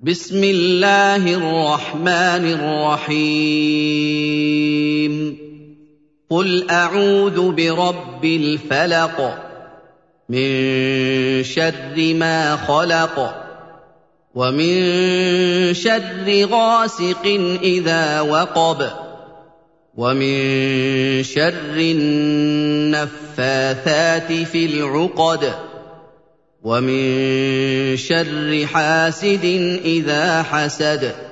بسم الله الرحمن الرحيم قل أعوذ برب الفلق من شر ما خلق ومن شر غاسق إذا وقب ومن شر النفاثات في العقد ومن شر حاسد إذا حسد